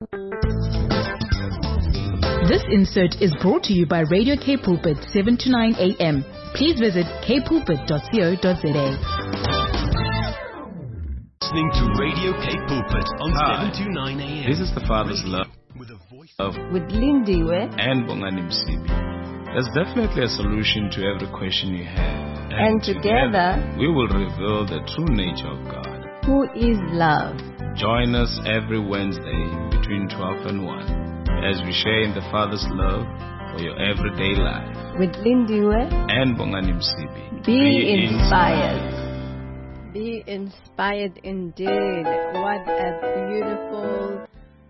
This insert is brought to you by Radio K Pulpit 7 to 9 a.m. Please visit kpulpit.co.za. Listening to Radio K Pulpit on 7 to 9 a.m. This is the Father's love with Lindiwe and Bongani Msibi. There's definitely a solution to every question you have. And together we will reveal the true nature of God, who is love. Join us every Wednesday between 12 and 1 as we share in the Father's love for your everyday life. With Lindiwe and Bongani Msibi. Be inspired. Be inspired indeed. What a beautiful,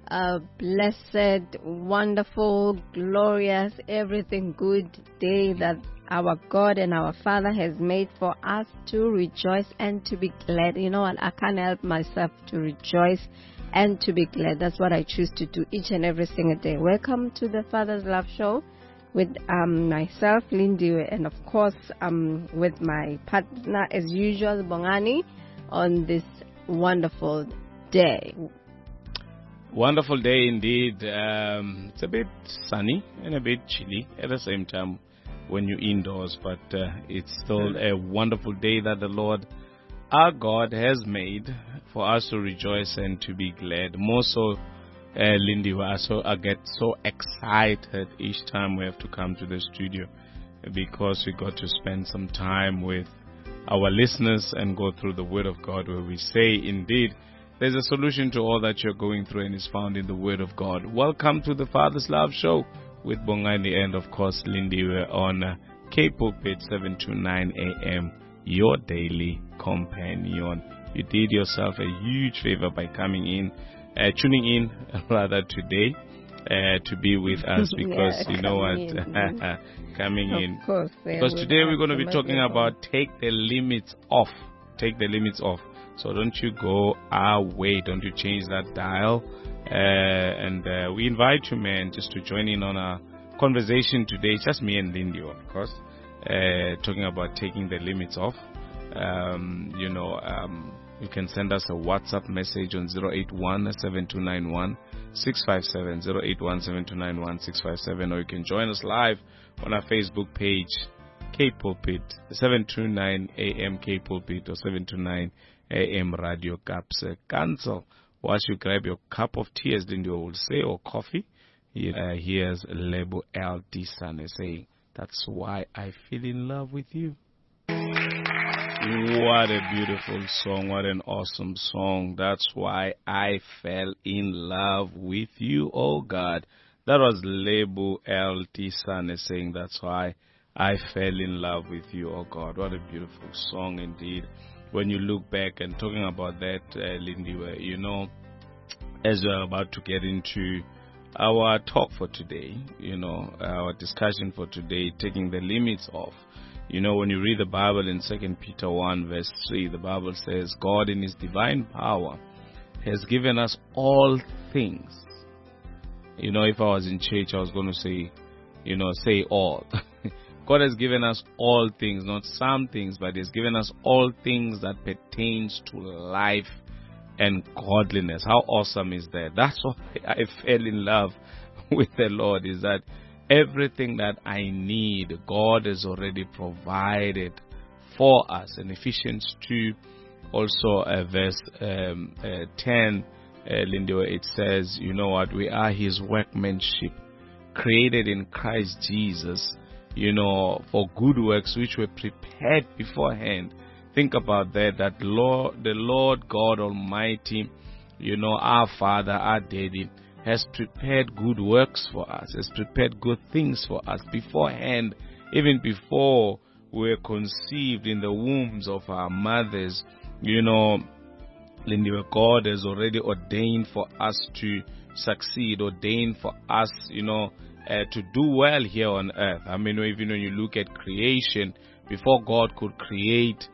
blessed, wonderful, glorious, everything good day that our God and our Father has made for us to rejoice and to be glad. You know what? I can't help myself to rejoice and to be glad. That's what I choose to do each and every single day. Welcome to the Father's Love Show with myself, Lindy, and of course with my partner as usual, Bongani, on this wonderful day. Wonderful day indeed. It's a bit sunny and a bit chilly at the same time when you're indoors, but it's still a wonderful day that the Lord our God has made for us to rejoice and to be glad. More so, Lindy, I get so excited each time we have to come to the studio because we got to spend some time with our listeners and go through the Word of God, where we say, indeed, there's a solution to all that you're going through and is found in the Word of God. Welcome to the Father's Love Show with Bongani and, of course, Lindy. We're on K Pulpit 7 to 9 a.m., your daily companion. You did yourself a huge favor by tuning in rather today to be with us because you know what, coming in. Of course, because today we're going to be talking about take the limits off. Take the limits off. So don't you go away. Don't you change that dial. And we invite you, man, just to join in on our conversation today. It's just me and Lindy, of course, talking about taking the limits off. You can send us a WhatsApp message on 081-7291-657, 081-7291-657, or you can join us live on our Facebook page, K Pulpit, 729 AM K Pulpit, or 729 AM Radio Caps. Cancel. Once you grab your cup of tea, as Lindy will say, or coffee, here's Lebo L. Disane saying, "That's why I feel in love with you." What a beautiful song. What an awesome song. That's why I fell in love with you, oh God. That was Lebo L. Disane saying, "That's why I fell in love with you, oh God." What a beautiful song indeed. When you look back and talking about that, Lindy, as we're about to get into our talk for today, our discussion for today, taking the limits off. When you read the Bible in 2 Peter 1 verse 3, the Bible says, God in His divine power has given us all things. If I was in church, I was going to say, say all. God has given us all things, not some things, but He has given us all things that pertains to life and godliness. How awesome is that? That's why I fell in love with the Lord, is that everything that I need, God has already provided for us. In Ephesians 2, also verse 10, Lindy, it says, we are His workmanship, created in Christ Jesus, for good works which were prepared beforehand. Think about that the Lord God Almighty, our Father, our Daddy, has prepared good works for us, has prepared good things for us beforehand, even before we were conceived in the wombs of our mothers. Lindy, God has already ordained for us to succeed, ordained for us, to do well here on earth. I mean, even when you look at creation, before God could create,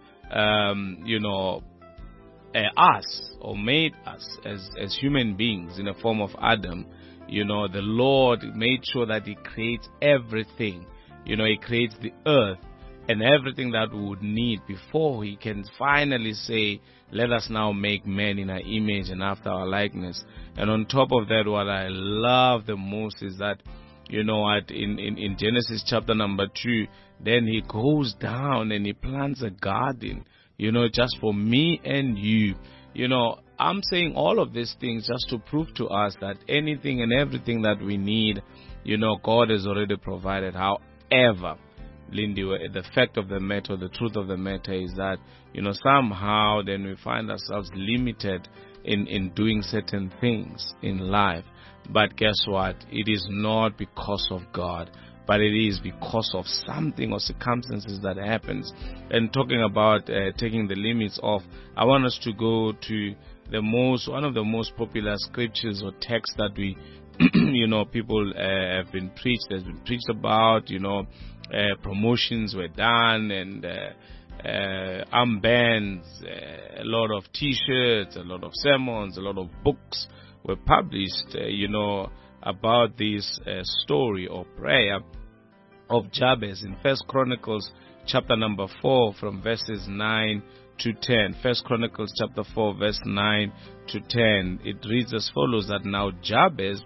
us or made us as human beings in the form of Adam, the Lord made sure that He creates everything. He creates the earth and everything that we would need before he can finally say, let us now make man in our image and after our likeness. And on top of that, what I love the most is that, you know what, in Genesis chapter number 2, then he goes down and he plants a garden, you know, just for me and you. You know, I'm saying all of these things just to prove to us that anything and everything that we need, you know, God has already provided. However, Lindy, the fact of the matter, the truth of the matter is that, you know, somehow then we find ourselves limited in doing certain things in life. But guess what? It is not because of God, but it is because of something or circumstances that happens. And talking about taking the limits off, I want us to go to one of the most popular scriptures or texts that we, you know, people have been preached about, you know, promotions were done and armbands, a lot of t-shirts, a lot of sermons, a lot of books were published, you know, about this story or prayer of Jabez in 1 Chronicles chapter number 4 from verses 9 to 10. 1 Chronicles chapter 4 verse 9 to 10. It reads as follows, that now Jabez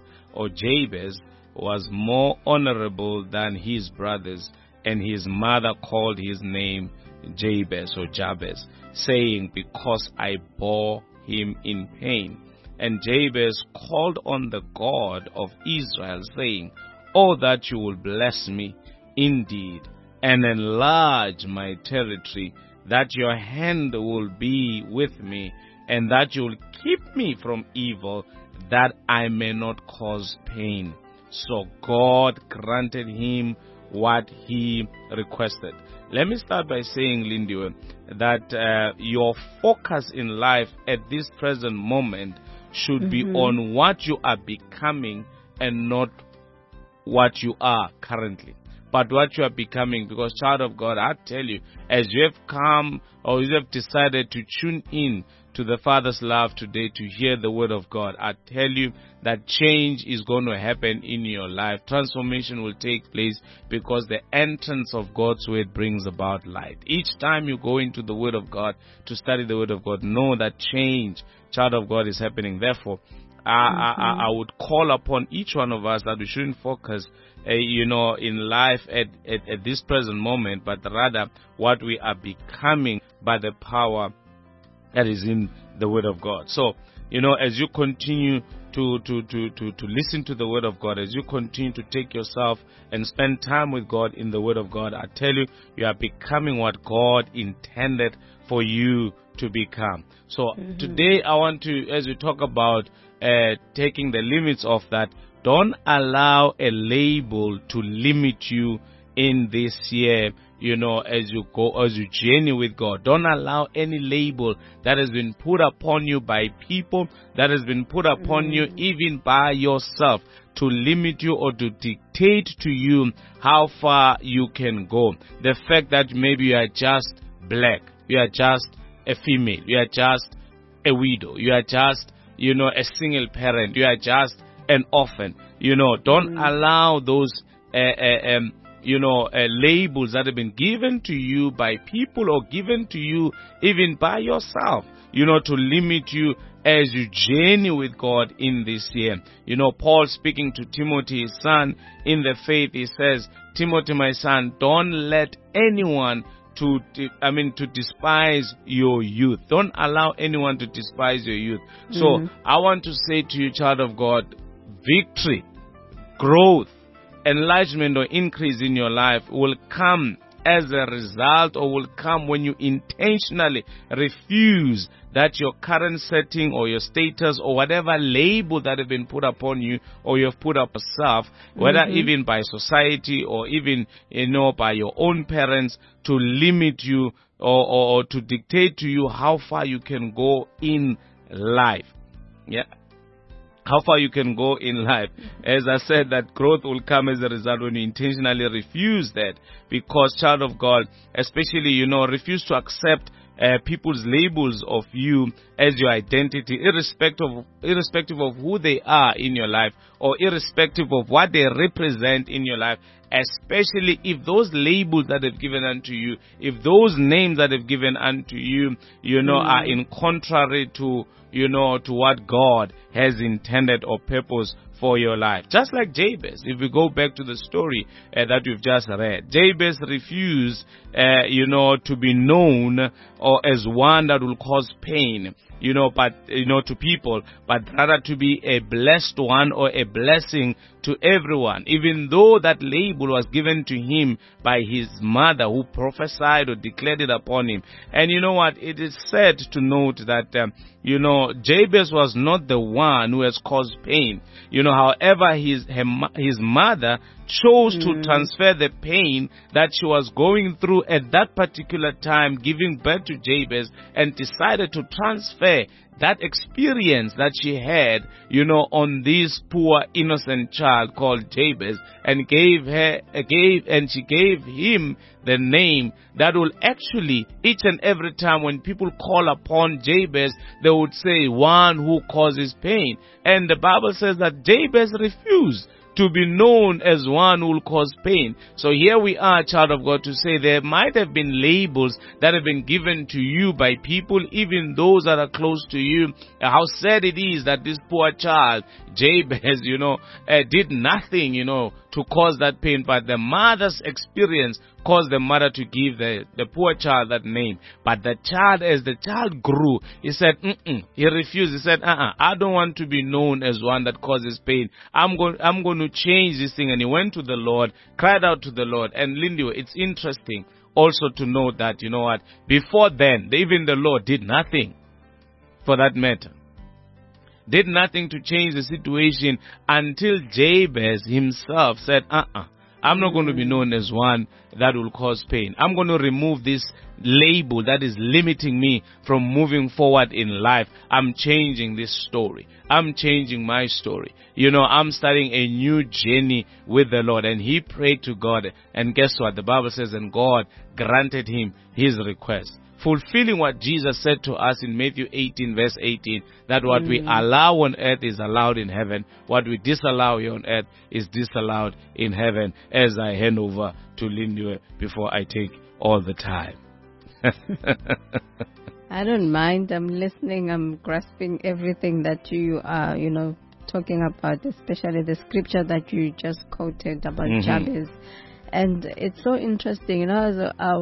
was more honorable than his brothers, and his mother called his name Jabez or Jabez, saying, because I bore him in pain. And Jabez called on the God of Israel, saying, oh, that you will bless me indeed, and enlarge my territory, that your hand will be with me, and that you will keep me from evil, that I may not cause pain. So God granted him what he requested. Let me start by saying, Lindy, that your focus in life at this present moment should be on what you are becoming and not what you are currently, but what you are becoming. Because, child of God, I tell you, as you have come or you have decided to tune in to the Father's love today to hear the word of God, I tell you that change is going to happen in your life. Transformation will take place because the entrance of God's word brings about light. Each time you go into the word of God to study the word of God, know that change, child of God, is happening. Therefore, I would call upon each one of us that we shouldn't focus you know, in life at this present moment, but rather what we are becoming by the power that is in the word of God. So, you know, as you continue to listen to the word of God, as you continue to take yourself and spend time with God in the word of God, I tell you, you are becoming what God intended for you to become. So today I want to, as we talk about taking the limits of that, don't allow a label to limit you in this year, you know, as you journey with God. Don't allow any label that has been put upon you by people, that has been put upon you even by yourself, to limit you or to dictate to you how far you can go. The fact that maybe you are just black, you are just a female, you are just a widow, you are just, you know, a single parent, you are just an orphan. You know, don't allow those labels that have been given to you by people or given to you even by yourself, you know, to limit you as you journey with God in this year. You know, Paul, speaking to Timothy, his son in the faith, he says, Timothy, my son, don't let anyone to despise your youth. Don't allow anyone to despise your youth. So I want to say to you, child of God, victory, growth, enlargement or increase in your life will come as a result, or will come when you intentionally refuse that your current setting or your status or whatever label that have been put upon you or you have put up yourself, whether even by society or even, you know, by your own parents, to limit you or to dictate to you how far you can go in life. Yeah. How far you can go in life. As I said, that growth will come as a result when you intentionally refuse that. Because, child of God, especially, you know, refuse to accept people's labels of you as your identity, irrespective of who they are in your life, or irrespective of what they represent in your life. especially if those labels that they've given unto you, if those names that they've given unto you, are in contrary to, to what God has intended or purpose for your life. Just like Jabez, if we go back to the story that we've just read, Jabez refused, to be known or as one that will cause pain, to people, but rather to be a blessed one or a blessing to everyone, even though that label was given to him by his mother who prophesied or declared it upon him. And you know what? It is said to note that, Jabez was not the one who has caused pain. However, his mother chose to transfer the pain that she was going through at that particular time, giving birth to Jabez, and decided to transfer that experience that she had, on this poor innocent child called Jabez, and she gave him the name that will actually, each and every time when people call upon Jabez, they would say, one who causes pain. And the Bible says that Jabez refused to be known as one who will cause pain. So here we are, child of God, to say there might have been labels that have been given to you by people, even those that are close to you. How sad it is that this poor child, Jabez, did nothing, to cause that pain, but the mother's experience caused the mother to give the poor child that name. But the child, as the child grew, he said, he refused. He said, I don't want to be known as one that causes pain. I'm going to change this thing. And he went to the Lord, cried out to the Lord. And Lindy, it's interesting also to note that, before then, even the Lord did nothing for that matter. Did nothing to change the situation until Jabez himself said, I'm not going to be known as one that will cause pain. I'm going to remove this label that is limiting me from moving forward in life. I'm changing this story. I'm changing my story. I'm starting a new journey with the Lord. And he prayed to God. And guess what? The Bible says, and God granted him his request, fulfilling what Jesus said to us in Matthew 18 verse 18, that what we allow on earth is allowed in heaven. What we disallow here on earth is disallowed in heaven. As I hand over to Lindy before I take all the time. I don't mind. I'm listening. I'm grasping everything that you are, talking about, especially the scripture that you just quoted about Jabez. And it's so interesting, as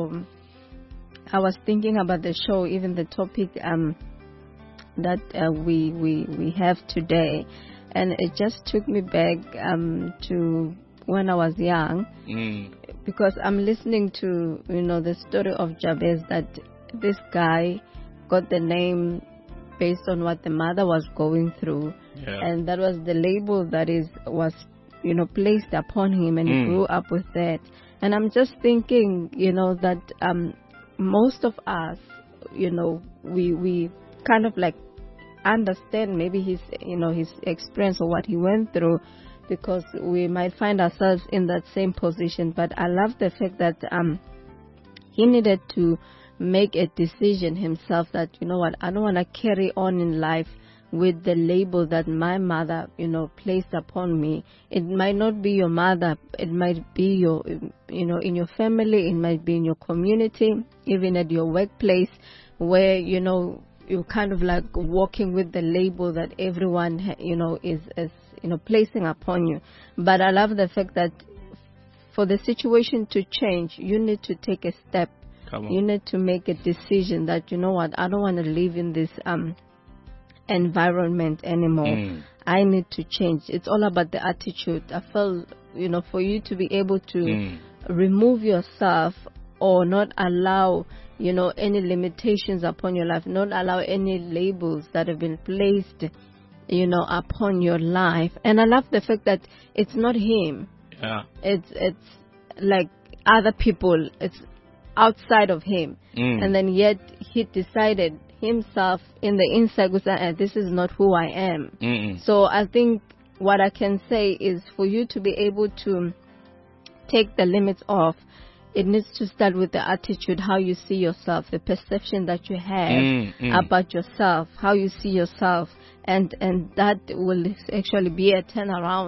I was thinking about the show, even the topic that we have today, and it just took me back to when I was young, because I'm listening to the story of Jabez, that this guy got the name based on what the mother was going through, and that was the label that was placed upon him, and he grew up with that. And I'm just thinking, that most of us, we kind of like understand maybe his experience or what he went through, because we might find ourselves in that same position. But I love the fact that he needed to make a decision himself that, I don't want to carry on in life with the label that my mother, placed upon me. It might not be your mother. It might be your, in your family. It might be in your community, even at your workplace, where, you're kind of like walking with the label that everyone, is placing upon you. But I love the fact that for the situation to change, you need to take a step. You need to make a decision that, I don't want to live in this, environment anymore. I need to change. It's all about the attitude. I feel, for you to be able to remove yourself or not allow, any limitations upon your life, not allow any labels that have been placed, upon your life. And I love the fact that it's not him. Yeah. It's like other people. It's outside of him. And then yet he decided himself in the inside, this is not who I am. So I think what I can say is, for you to be able to take the limits off, it needs to start with the attitude, how you see yourself, the perception that you have about yourself, how you see yourself, and that will actually be a turnaround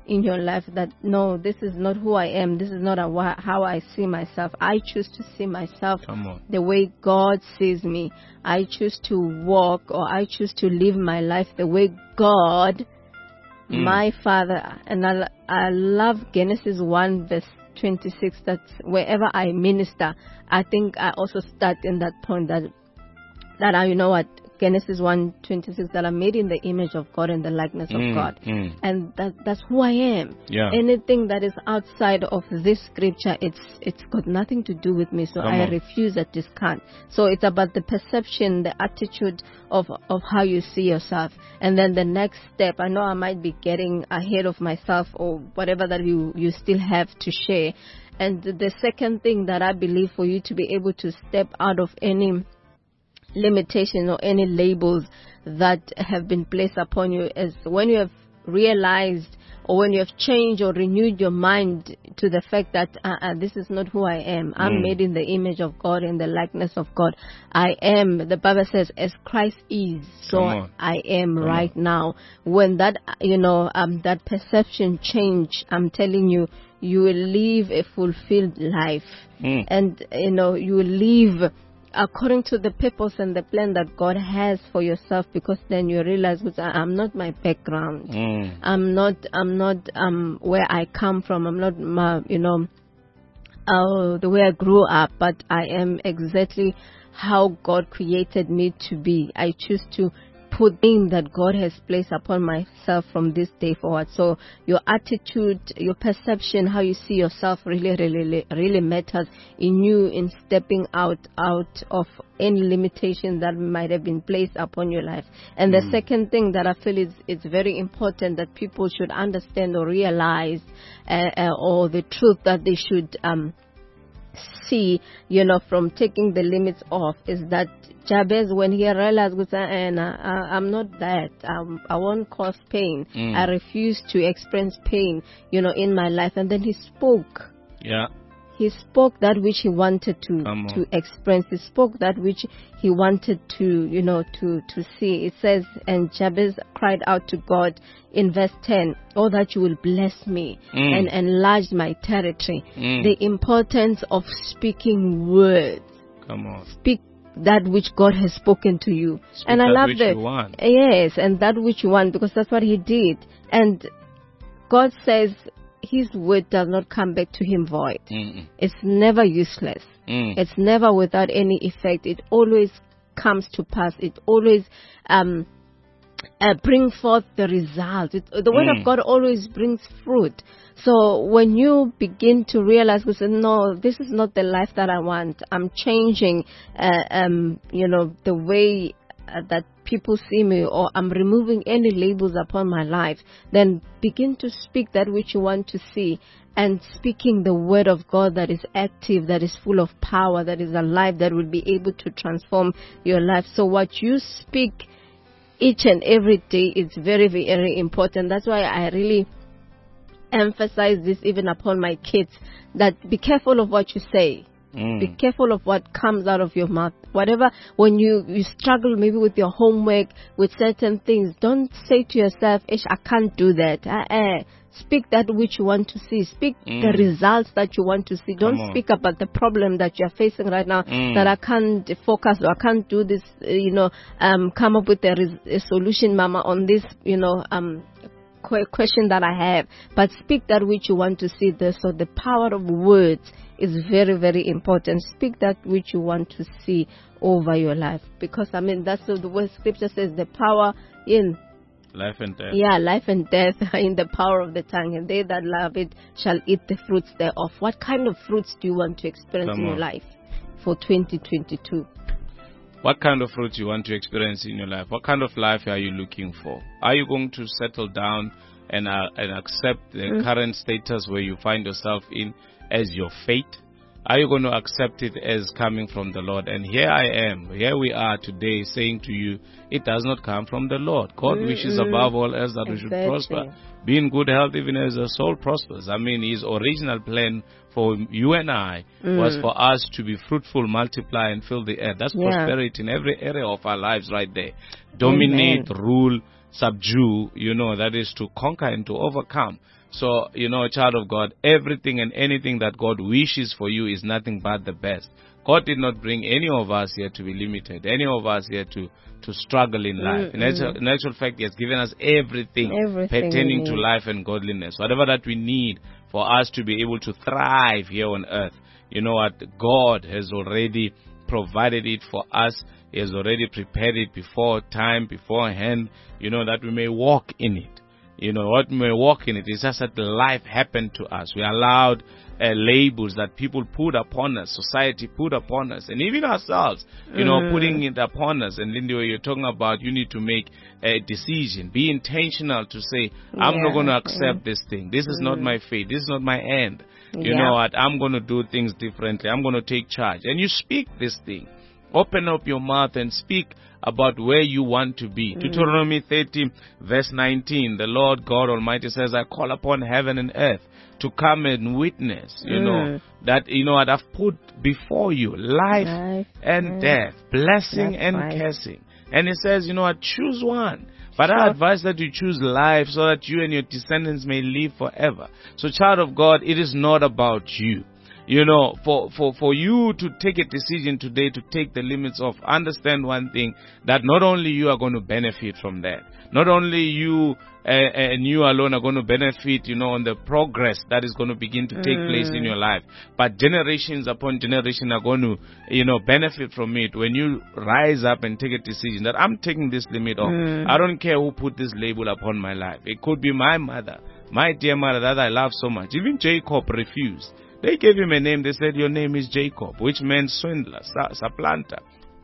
in your life that, no, this is not who I am. This is not how I see myself. I choose to see myself the way God sees me. I choose to walk, or I choose to live my life the way God, my Father. And I love Genesis 1 verse 26, that wherever I minister, I think I also start in that point that I, you know what, Genesis 1:26, that I'm made in the image of God and the likeness of God. And that's who I am. Yeah. Anything that is outside of this scripture, it's got nothing to do with me. So I refuse at this count. So it's about the perception, the attitude of how you see yourself. And then the next step, I know I might be getting ahead of myself or whatever that you still have to share. And the second thing that I believe for you to be able to step out of any limitation or any labels that have been placed upon you is when you have realized, or when you have changed or renewed your mind to the fact that this is not who I am. I'm made in the image of God, in the likeness of God. I am, the Bible says, as Christ is, so I am right now. When that, that perception change, I'm telling you, you will live a fulfilled life. And, you will live according to the purpose and the plan that God has for yourself, because then you realize, I'm not my background. I'm not where I come from. I'm not the way I grew up, but I am exactly how God created me to be. I choose to put in that God has placed upon myself from this day forward. So your attitude, your perception, how you see yourself really matters in you, in stepping out of any limitation that might have been placed upon your life. And the second thing that I feel is very important that people should understand or realize, or the truth that they should see, from taking the limits off, is that Jabez, when he realized, I'm not that, I won't cause pain. I refuse to experience pain, in my life. And then he spoke. Yeah. He spoke that which he wanted to experience. He spoke that which he wanted to see. It says, and Jabez cried out to God in verse 10, "Oh, that you will bless me and enlarge my territory." The importance of speaking words. Speak that which God has spoken to you. Speak and I that love which that. You want. Yes, and that which you want, because that's what he did. And God says his word does not come back to him void. It's never useless. It's never without any effect. It always comes to pass. It always bring forth the result. The word of God always brings fruit. So when you begin to realize, no, this is not the life that I want. I'm changing, the way that people see me, or I'm removing any labels upon my life, then begin to speak that which you want to see, and speaking the word of God that is active, that is full of power, that is alive, that will be able to transform your life. So what you speak each and every day is very, very important. That's why I really emphasize this even upon my kids, that be careful of what you say. Be careful of what comes out of your mouth. Whatever, when you struggle maybe with your homework, with certain things, don't say to yourself, I can't do that. Speak that which you want to see. Speak the results that you want to see. Don't speak about the problem that you're facing right now, that I can't focus, or I can't do this, come up with a solution, Mama, on this, question that I have. But speak that which you want to see there. So the power of words is very, very important. Speak that which you want to see over your life. Because, that's the word scripture says, the power in life and death. Yeah, life and death are in the power of the tongue, and they that love it shall eat the fruits thereof. What kind of fruits do you want to experience in your life for 2022? What kind of fruits you want to experience in your life? What kind of life are you looking for? Are you going to settle down and accept the current status where you find yourself in as your fate? Are you going to accept it as coming from the Lord? And here we are today saying to you, it does not come from the Lord. God wishes above all else that we should prosper, be in good health even as the soul prospers. His original plan for you and I was for us to be fruitful, multiply, and fill the earth. That's prosperity in every area of our lives right there. Dominate, rule, subdue, that is to conquer and to overcome. So, child of God, everything and anything that God wishes for you is nothing but the best. God did not bring any of us here to be limited, any of us here to struggle in life. In actual fact, He has given us everything pertaining to life and godliness. Whatever that we need for us to be able to thrive here on earth, God has already provided it for us. He has already prepared it beforehand, that we may walk in it. What we may walk in it is just that life happened to us. We allowed labels that people put upon us, society put upon us, and even ourselves, putting it upon us. And Lindy, you're talking about you need to make a decision. Be intentional to say, I'm not going to accept this thing. This is not my fate. This is not my end. You know what? I'm going to do things differently. I'm going to take charge. And you speak this thing. Open up your mouth and speak about where you want to be. Deuteronomy 30, verse 19, the Lord God Almighty says, I call upon heaven and earth to come and witness, that, what I've put before you, life and death, blessing and cursing. And He says, choose one. But I advise that you choose life so that you and your descendants may live forever. So, child of God, it is not about you. For you to take a decision today to take the limits off, understand one thing, that not only you are going to benefit from that, not only you and you alone are going to benefit, on the progress that is going to begin to take place in your life, but generations upon generation are going to, benefit from it when you rise up and take a decision that I'm taking this limit off. I don't care who put this label upon my life. It could be my mother, my dear mother that I love so much. Even Jacob refused. They gave him a name. They said, your name is Jacob, which meant swindler, supplanter.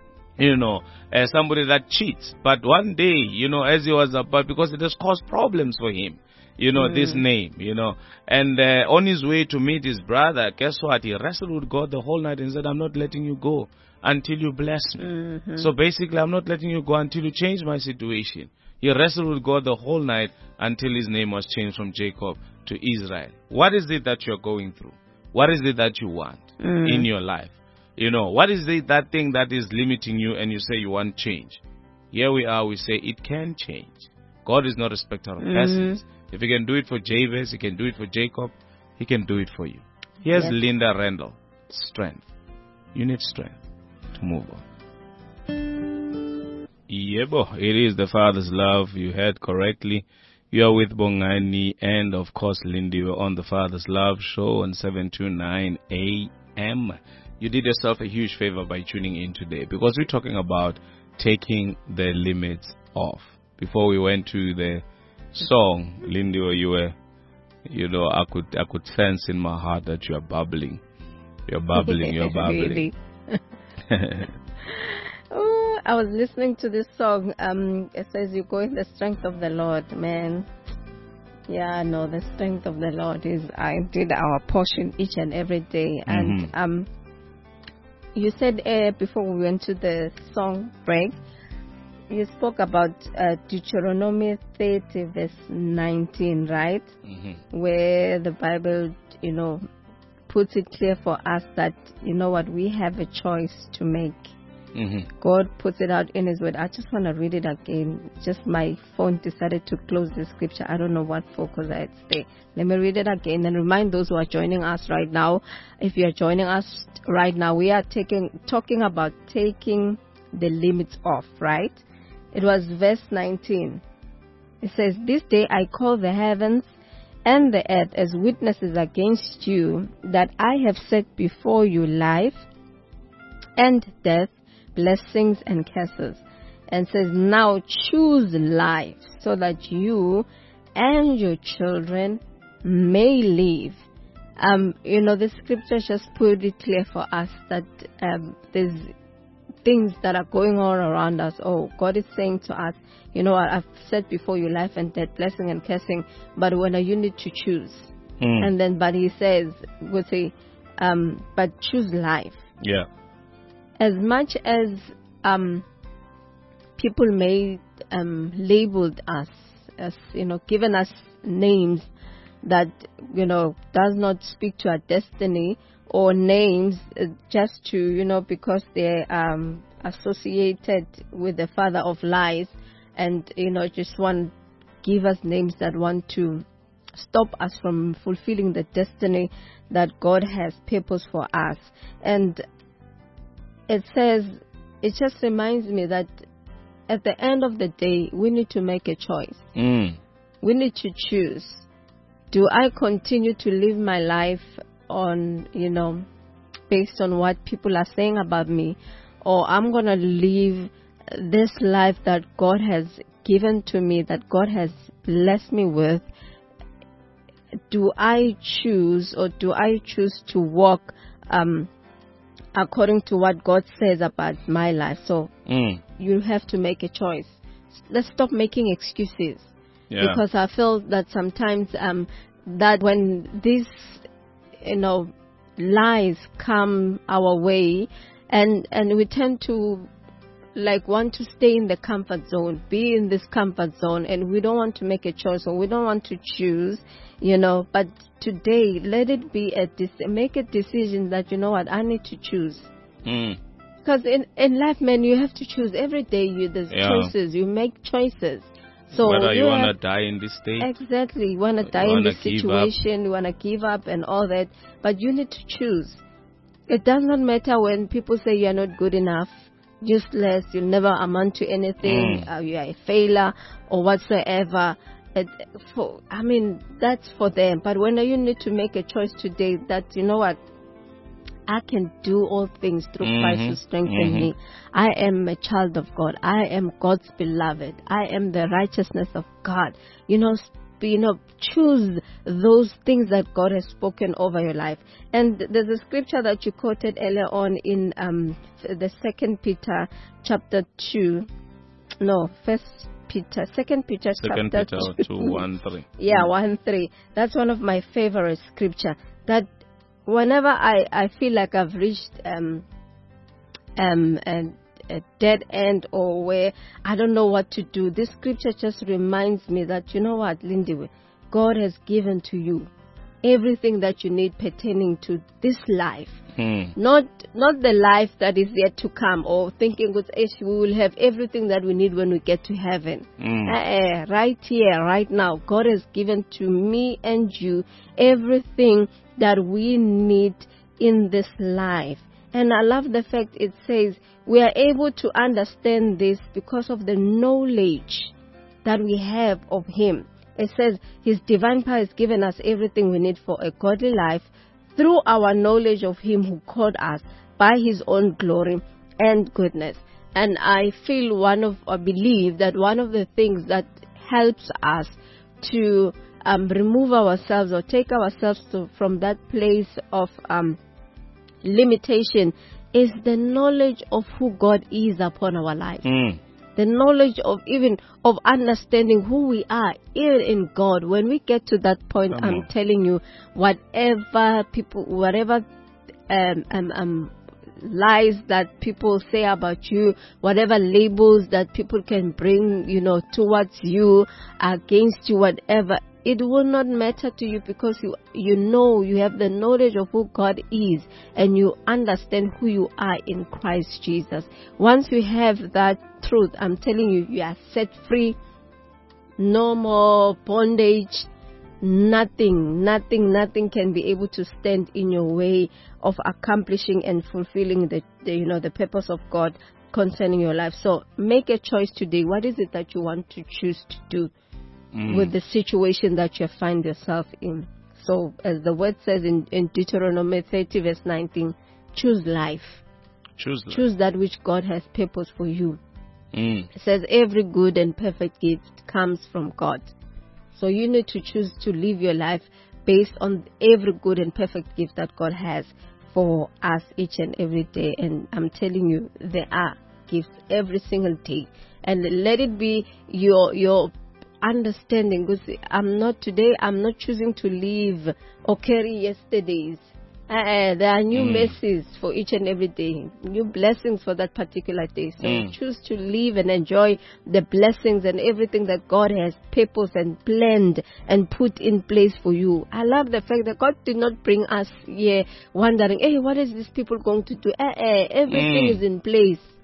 Somebody that cheats. But one day, as he was about, because it has caused problems for him, this name, And on his way to meet his brother, guess what? He wrestled with God the whole night and said, I'm not letting you go until you bless me. So basically, I'm not letting you go until you change my situation. He wrestled with God the whole night until his name was changed from Jacob to Israel. What is it that you're going through? What is it that you want in your life? What is it, that thing that is limiting you and you say you want change? Here we are, we say it can change. God is not a respecter of persons. If He can do it for Jabez, He can do it for Jacob, He can do it for you. Here's Linda Randall. Strength. You need strength to move on. Yebo, it is the Father's love. You heard correctly. You are with Bongani and, of course, Lindy. We're on the Father's Love Show on 729 AM. You did yourself a huge favor by tuning in today because we're talking about taking the limits off. Before we went to the song, Lindy, you were, I could sense in my heart that you are bubbling. You're bubbling, you're bubbling. Oh, I was listening to this song. It says, you go in the strength of the Lord, man. Yeah, no, the strength of the Lord is indeed our portion each and every day. And you said before we went to the song break, you spoke about Deuteronomy 30 verse 19, right? Where the Bible, puts it clear for us that, we have a choice to make. God puts it out in His Word. I just want to read it again. Just my phone decided to close the scripture. I don't know what focus I had to stay. Let me read it again and remind those who are joining us right now. If you are joining us right now, we are talking about taking the limits off, right? It was verse 19. It says, this day I call the heavens and the earth as witnesses against you, that I have set before you life and death, blessings and curses. And says, now choose life so that you and your children may live. The scriptures just put it clear for us that there's things that are going on around us. Oh, God is saying to us, I've set before you life and death, blessing and cursing, but when you need to choose. And then, but He says, we'll say, but choose life. Yeah. As much as people may label us as, given us names that, does not speak to our destiny, or names just to, because they're associated with the father of lies, and just want give us names that want to stop us from fulfilling the destiny that God has purpose for us. And it just reminds me that at the end of the day, we need to make a choice. We need to choose. Do I continue to live my life on, based on what people are saying about me, or I'm going to live this life that God has given to me, that God has blessed me with? Do I choose, or do I choose to walk according to what God says about my life? So you have to make a choice. Let's stop making excuses. Because I feel that sometimes that when these lies come our way, and we tend to want to stay in the comfort zone, be in this comfort zone, and we don't want to make a choice, or we don't want to choose, but today let it be make a decision that I need to choose. Because in life, man, you have to choose every day. There's choices. You make choices. So whether you want to die in this state, exactly, you want to die in this situation, you want to give up and all that, but you need to choose. It does not matter when people say you are not good enough, useless, you never amount to anything, you are a failure or whatsoever. That's for them. But when you need to make a choice today that, I can do all things through Christ who strengthens me. I am a child of God. I am God's beloved. I am the righteousness of God. Choose those things that God has spoken over your life. And there's a scripture that you quoted earlier on in the 2 Peter chapter 2. No, 2 Peter chapter 2, 1:3. Yeah, 1:3. That's one of my favorite scripture. That whenever I feel like I've reached a dead end, or where I don't know what to do, this scripture just reminds me that, Lindy, God has given to you everything that you need pertaining to this life. Not the life that is yet to come, or thinking we will have everything that we need when we get to heaven. Right here, right now, God has given to me and you everything that we need in this life. And I love the fact it says we are able to understand this because of the knowledge that we have of Him. It says His divine power has given us everything we need for a godly life through our knowledge of Him who called us by His own glory and goodness. And I believe that one of the things that helps us to remove ourselves or take ourselves from that place of limitation is the knowledge of who God is upon our lives. The knowledge of understanding who we are in God. When we get to that point, I'm telling you, whatever lies that people say about you, whatever labels that people can bring, towards you, against you, whatever, it will not matter to you, because you have the knowledge of who God is, and you understand who you are in Christ Jesus. Once you have that truth, I'm telling you, you are set free. No more bondage. Nothing can be able to stand in your way of accomplishing and fulfilling the purpose of God concerning your life. So make a choice today. What is it that you want to choose to do with the situation that you find yourself in? So as the word says in Deuteronomy 30 verse 19, choose life. Choose that which God has purpose for you. It says every good and perfect gift comes from God. So you need to choose to live your life based on every good and perfect gift that God has for us each and every day. And I'm telling you, there are gifts every single day. And let it be your understanding, because I'm not choosing to live or carry yesterday's. There are new mercies for each and every day, new blessings for that particular day. So choose to live and enjoy the blessings and everything that God has purposed and planned and put in place for you. I love the fact that God did not bring us here wondering, hey, what is these people going to do? Everything is in place.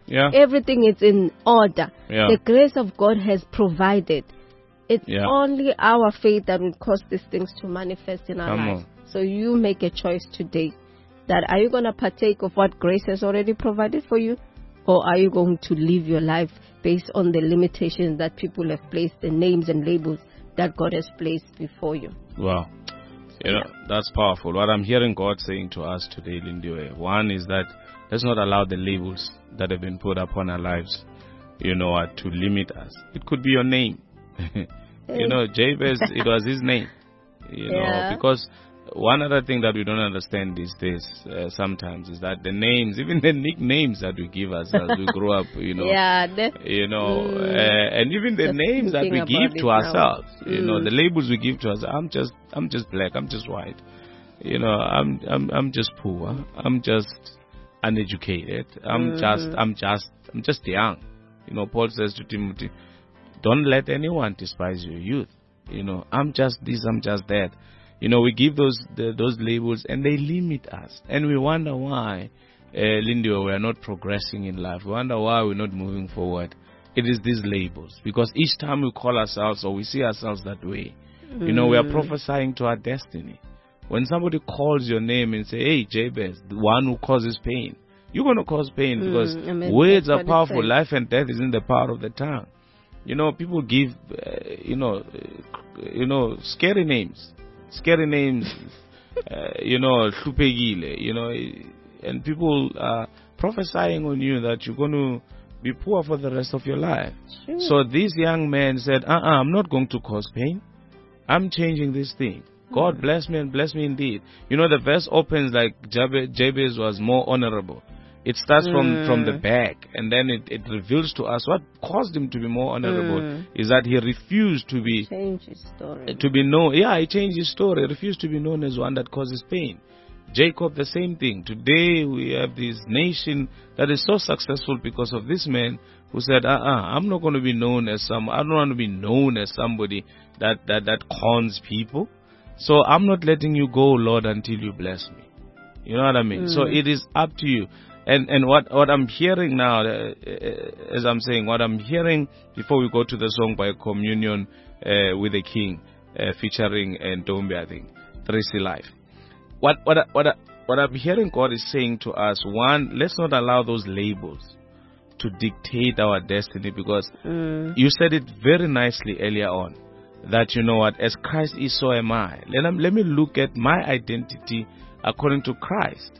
Yeah. Everything is in order. Yeah. The grace of God has provided. It's Yeah. only our faith that will cause these things to manifest in our Come lives. on. So you make a choice today. That are you going to partake of what grace has already provided for you? Or are you going to live your life based on the limitations that people have placed, the names and labels that God has placed before you? Wow. You know, that's powerful. What I'm hearing God saying to us today, Lindiwe, one is that let's not allow the labels that have been put upon our lives, to limit us. It could be your name. Jabez, it was his name. Because one other thing that we don't understand these days sometimes is that the names, even the nicknames that we give ourselves, we grow up, and even the names that we give to ourselves, the labels we give to ourselves. I'm just black, I'm just white, I'm just poor, I'm just uneducated, I'm just young. Paul says to Timothy, don't let anyone despise your youth. I'm just this, I'm just that. We give those labels and they limit us. And we wonder why, Lindy, we are not progressing in life. We wonder why we're not moving forward. It is these labels. Because each time we call ourselves or we see ourselves that way, we are prophesying to our destiny. When somebody calls your name and say, hey, Jabez, the one who causes pain, you're going to cause pain because words are powerful. Life and death is in the power of the tongue. People give, scary names. Scary names, Hlupegile, and people are prophesying on you that you're going to be poor for the rest of your life. Sure. So this young man said, I'm not going to cause pain. I'm changing this thing. God bless me and bless me indeed. The verse opens like Jabez was more honorable. It starts from the back, and then it reveals to us what caused him to be more honorable is that he refused to be change his story. To be known. Yeah, he changed his story. He refused to be known as one that causes pain. Jacob, the same thing. Today we have this nation that is so successful because of this man who said, I'm not going to be known as I don't want to be known as somebody that cons people. So I'm not letting you go, Lord, until you bless me. You know what I mean? So it is up to you. And what I'm hearing now, as I'm saying, what I'm hearing before we go to the song by Communion with the King, featuring Ntombi, I think, 3C Life. What I'm hearing God is saying to us, one, let's not allow those labels to dictate our destiny, because you said it very nicely earlier on, that as Christ is, so am I. Let me look at my identity according to Christ.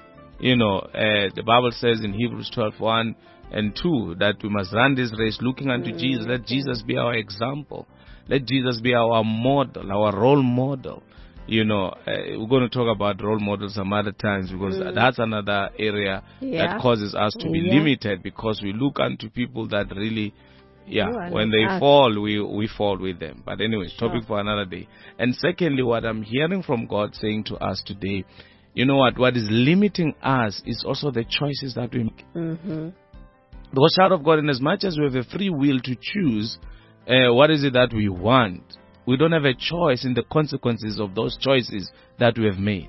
The Bible says in Hebrews 12:1 and 2 that we must run this race looking unto Jesus. Let Jesus be our example. Let Jesus be our model, our role model. We're going to talk about role models some other times, because that's another area that causes us to be limited, because we look unto people that really, when they fall, we fall with them. But anyway, topic for another day. And secondly, what I'm hearing from God saying to us today, what is limiting us is also the choices that we make. Because, child of God, in as much as we have a free will to choose what is it that we want, we don't have a choice in the consequences of those choices that we have made.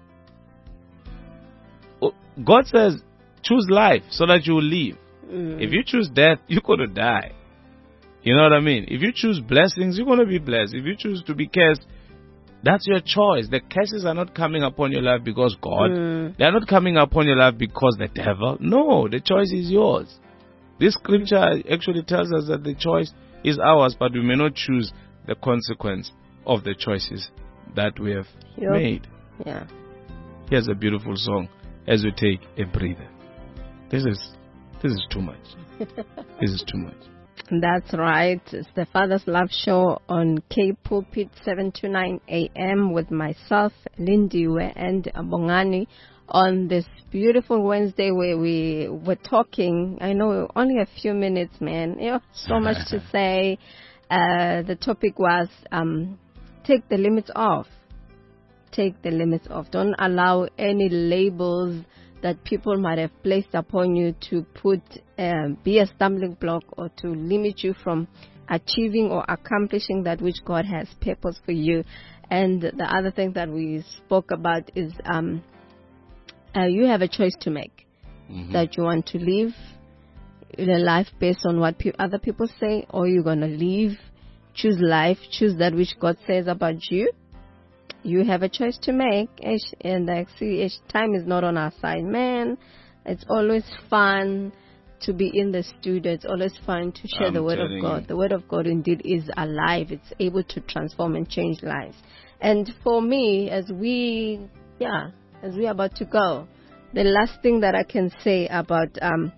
God says, choose life so that you will live. If you choose death, you're going to die. You know what I mean? If you choose blessings, you're going to be blessed. If you choose to be cursed, that's your choice. The curses are not coming upon your life because God. They are not coming upon your life because the devil. No, the choice is yours. This scripture actually tells us that the choice is ours, but we may not choose the consequence of the choices that we have made. Yeah. Here's a beautiful song as we take a breather. This is too much. This is too much. That's right. It's the Father's Love Show on K Pulpit 7 to 9 a.m. with myself, Lindiwe, and Bongani on this beautiful Wednesday where we were talking. I know only a few minutes, man. So much to say. The topic was take the limits off. Take the limits off. Don't allow any labels that people might have placed upon you to be a stumbling block or to limit you from achieving or accomplishing that which God has purpose for you. And the other thing that we spoke about is you have a choice to make. That you want to live a life based on what other people say, or you're going to live, choose life, choose that which God says about you. You have a choice to make. And I see time is not on our side, man. It's always fun to be in the studio. It's always fun to share the Word of God. You. The Word of God indeed is alive. It's able to transform and change lives. And for me, as we are about to go, the last thing that I can say about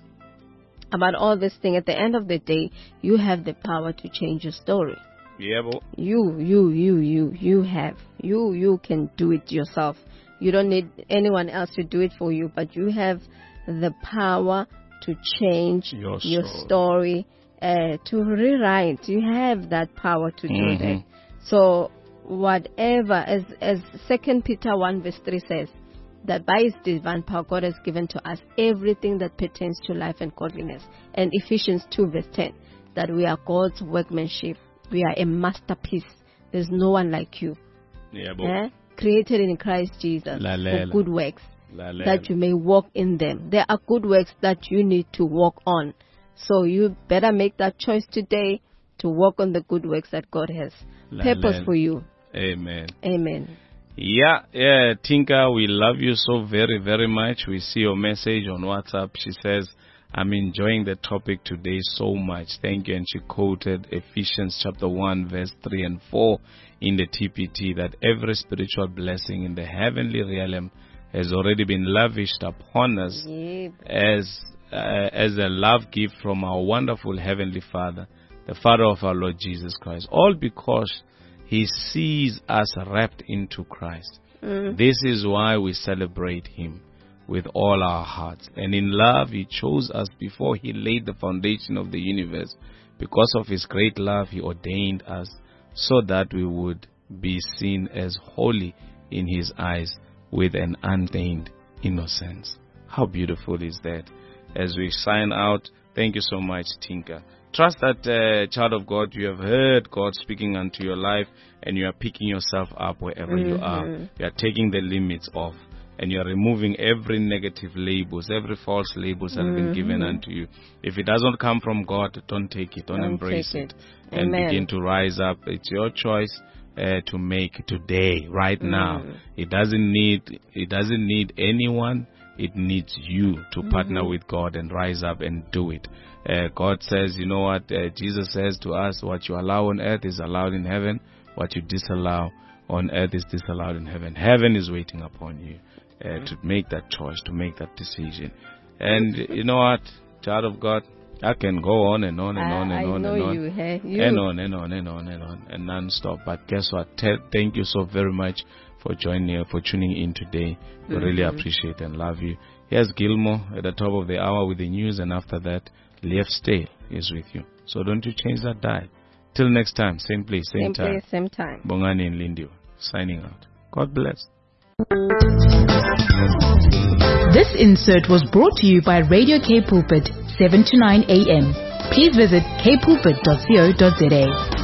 all this thing, at the end of the day, you have the power to change your story. Yeah, boy. You have. You can do it yourself. You don't need anyone else to do it for you, but you have the power to change your story, to rewrite. You have that power to do that. So whatever, as 2 Peter 1 verse 3 says, that by His divine power God has given to us everything that pertains to life and godliness. And Ephesians 2 verse 10, that we are God's workmanship. We are a masterpiece. There's no one like you. Yeah, created in Christ Jesus for good works, that you may walk in them. There are good works that you need to walk on. So you better make that choice today to walk on the good works that God has purpose for you. Amen. Amen. Yeah, Tinka, we love you so very, very much. We see your message on WhatsApp. She says, I'm enjoying the topic today so much. Thank you. And she quoted Ephesians chapter 1, verse 3 and 4 in the TPT, that every spiritual blessing in the heavenly realm has already been lavished upon us as a love gift from our wonderful Heavenly Father, the Father of our Lord Jesus Christ. All because He sees us wrapped into Christ. This is why we celebrate Him with all our hearts. And in love, He chose us before He laid the foundation of the universe. Because of His great love, He ordained us so that we would be seen as holy in His eyes with an untainted innocence. How beautiful is that? As we sign out, thank you so much, Tinka. Trust that, child of God, you have heard God speaking unto your life, and you are picking yourself up wherever you are. You are taking the limits off, and you are removing every negative labels, every false labels that have been given unto you. If it doesn't come from God, don't take it, don't embrace it. And begin to rise up. It's your choice to make today, right now. It doesn't need anyone. It needs you to partner with God and rise up and do it. God says, you know what? Jesus says to us, what you allow on earth is allowed in heaven. What you disallow on earth is disallowed in heaven. Heaven is waiting upon you to make that choice, to make that decision. And you know what, child of God, I can go on and on and on and on and on and non-stop. But guess what? Thank you so very much for joining, for tuning in today. We really appreciate and love you. Here's Gilmore at the top of the hour with the news, and after that, Leif Stale is with you. So don't you change that dial. Till next time, same place, same time. Same time. Bongani and Lindio signing out. God bless. This insert was brought to you by Radio K Pulpit, 7 to 9 a.m. Please visit kpulpit.co.za.